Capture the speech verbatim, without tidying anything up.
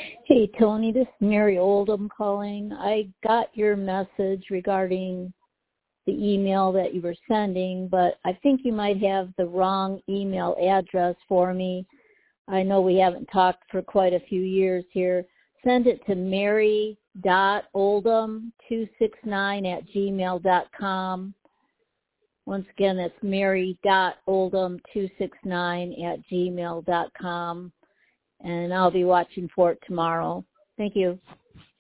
Hey, Tony, this is Mary Oldham calling. I got your message regarding the email that you were sending, but I think you might have the wrong email address for me. I know we haven't talked for quite a few years here. Send it to mary dot oldham two six nine at gmail dot com. Once again, that's mary dot oldham two six nine at gmail dot com. And I'll be watching for it tomorrow. Thank you.